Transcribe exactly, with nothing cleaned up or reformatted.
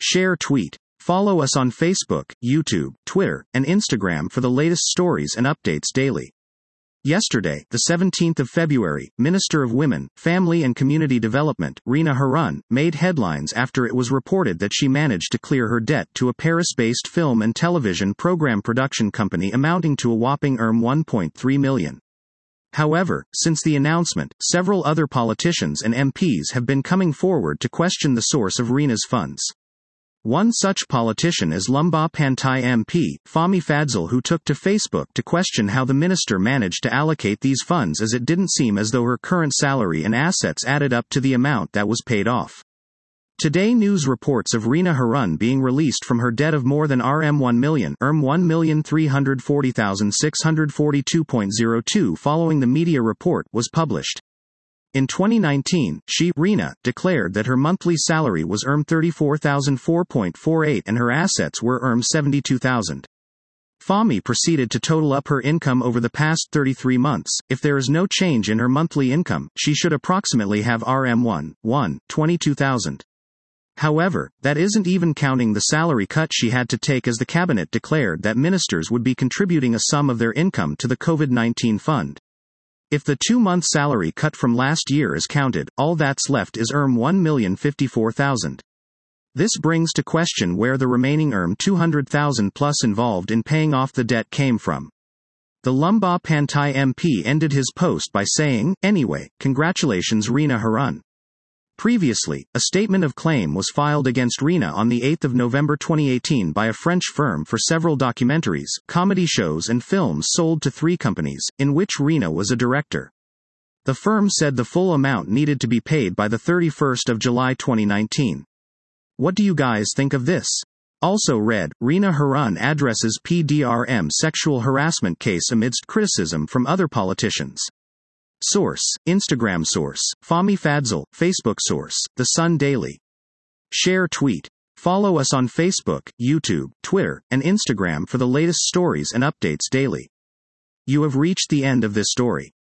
Share tweet. Follow us on Facebook, YouTube, Twitter, and Instagram for the latest stories and updates daily. Yesterday, the seventeenth of February, Minister of Women, Family and Community Development, Rina Harun, made headlines after it was reported that she managed to clear her debt to a Paris-based film and television program production company amounting to a whopping one point three million. However, since the announcement, several other politicians and M Ps have been coming forward to question the source of Rina's funds. One such politician is Lambah Pantai M P, Fahmi Fadzil, who took to Facebook to question how the minister managed to allocate these funds, as it didn't seem as though her current salary and assets added up to the amount that was paid off. Today news reports of Rina Harun being released from her debt of more than one million, one million three hundred forty thousand six hundred forty-two point zero two following the media report was published. In twenty nineteen, she, Rina, declared that her monthly salary was thirty-four thousand four point four eight and her assets were seventy-two thousand. Fahmi proceeded to total up her income over the past thirty-three months. If there is no change in her monthly income, she should approximately have one million twenty-two thousand. However, that isn't even counting the salary cut she had to take, as the cabinet declared that ministers would be contributing a sum of their income to the COVID nineteen fund. If the two-month salary cut from last year is counted, all that's left is one million fifty-four thousand. This brings to question where the remaining two hundred thousand plus involved in paying off the debt came from. The Lambah Pantai M P ended his post by saying, "Anyway, congratulations Rina Harun." Previously, a statement of claim was filed against Rina on the eighth of November twenty eighteen by a French firm for several documentaries, comedy shows and films sold to three companies, in which Rina was a director. The firm said the full amount needed to be paid by the thirty-first of July twenty nineteen. What do you guys think of this? Also read, Rina Harun addresses P D R M sexual harassment case amidst criticism from other politicians. Source, Instagram. Source, Fahmi Fadzil. Facebook. Source, The Sun Daily. Share tweet. Follow us on Facebook, YouTube, Twitter, and Instagram for the latest stories and updates daily. You have reached the end of this story.